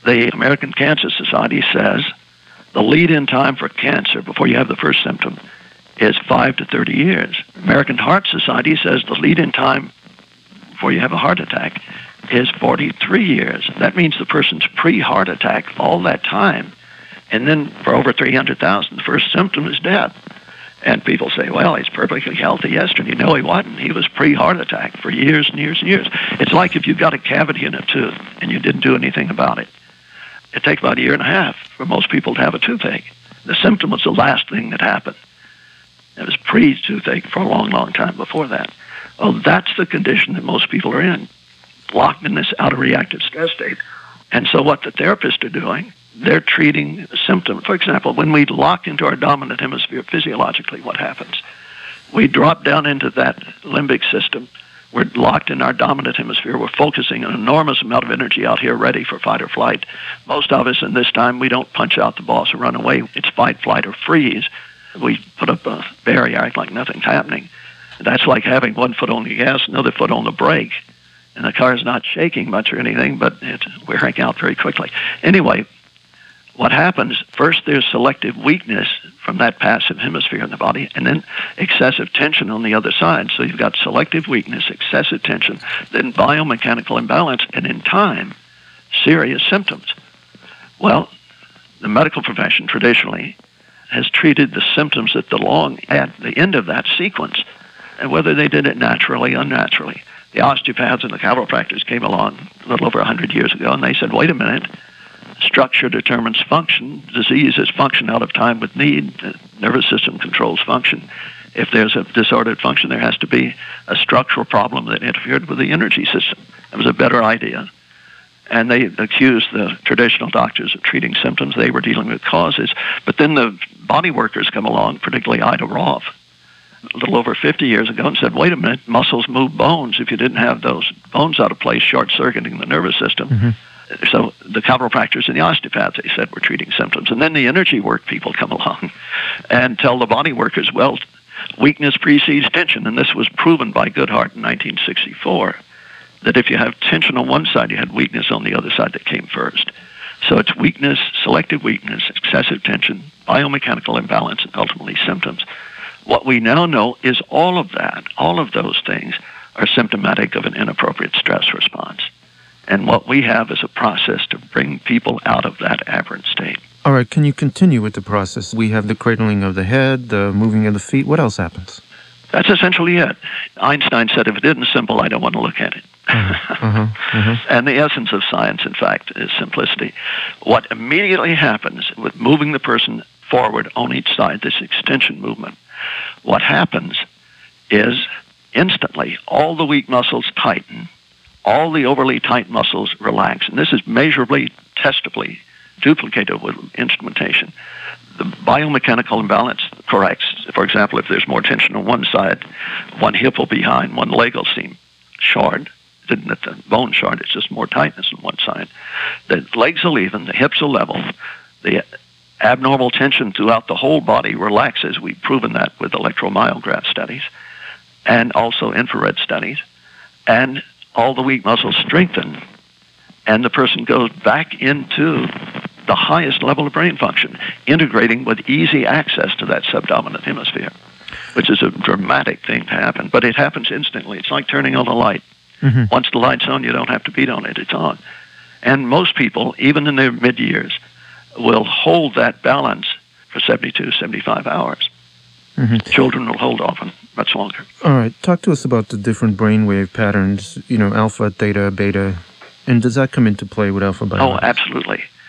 The American Cancer Society says the lead-in time for cancer before you have the first symptom is 5 to 30 years. American Heart Society says the lead-in time before you have a heart attack is 43 years. That means the person's pre-heart attack all that time. And then for over 300,000, the first symptom is death. And people say, well, he's perfectly healthy yesterday. No, he wasn't. He was pre-heart attack for years and years and years. It's like if you've got a cavity in a tooth and you didn't do anything about it. It takes about a year and a half for most people to have a toothache. The symptom was the last thing that happened. It was pre-toothache for a long, long time before that. Oh, that's the condition that most people are in, locked in this out-of-reactive stress state. And so what the therapists are doing, they're treating the symptom. For example, when we lock into our dominant hemisphere physiologically, what happens? We drop down into that limbic system. We're locked in our dominant hemisphere. We're focusing an enormous amount of energy out here ready for fight or flight. Most of us in this time, we don't punch out the boss or run away. It's fight, flight, or freeze. We put up a barrier, act like nothing's happening. That's like having one foot on the gas, another foot on the brake. And the car's not shaking much or anything, but it's wearing out very quickly. Anyway, what happens, first there's selective weakness from that passive hemisphere in the body, and then excessive tension on the other side. So you've got selective weakness, excessive tension, then biomechanical imbalance, and in time, serious symptoms. Well, the medical profession traditionally has treated the symptoms that belong at the end of that sequence, and whether they did it naturally or unnaturally. The osteopaths and the chiropractors came along a little over 100 years ago, and they said, wait a minute, structure determines function. Disease is function out of time with need. The nervous system controls function. If there's a disordered function, there has to be a structural problem that interfered with the energy system. It was a better idea. And they accused the traditional doctors of treating symptoms. They were dealing with causes. But then the body workers come along, particularly Ida Roth, a little over 50 years ago, and said, wait a minute, muscles move bones. If you didn't have those bones out of place, short-circuiting the nervous system. Mm-hmm. So the chiropractors and the osteopaths, they said, were treating symptoms. And then the energy work people come along and tell the body workers, well, weakness precedes tension. And this was proven by Goodhart in 1964, that if you have tension on one side, you had weakness on the other side that came first. So it's weakness, selective weakness, excessive tension, biomechanical imbalance, and ultimately symptoms. What we now know is all of that, all of those things are symptomatic of an inappropriate stress response. And what we have is a process to bring people out of that aberrant state. All right, can you continue with the process? We have the cradling of the head, the moving of the feet. What else happens? That's essentially it. Einstein said, if it isn't simple, I don't want to look at it. And the essence of science, in fact, is simplicity. What immediately happens with moving the person forward on each side, this extension movement, what happens is instantly all the weak muscles tighten, all the overly tight muscles relax. And this is measurably, testably duplicated with instrumentation. The biomechanical imbalance corrects. For example, if there's more tension on one side, one hip will be behind, one leg will seem short. It isn't that the bone short, it's just more tightness on one side. The legs will even, the hips will level. The abnormal tension throughout the whole body relaxes. We've proven that with electromyograph studies and also infrared studies. And all the weak muscles strengthen, and the person goes back into the highest level of brain function, integrating with easy access to that subdominant hemisphere, which is a dramatic thing to happen. But it happens instantly. It's like turning on a light. Mm-hmm. Once the light's on, you don't have to beat on it. It's on. And most people, even in their mid-years, will hold that balance for 72, 75 hours. Mm-hmm. Children will hold often much longer. All right. Talk to us about the different brainwave patterns, alpha, theta, beta, and does that come into play with alpha biology? Oh, absolutely.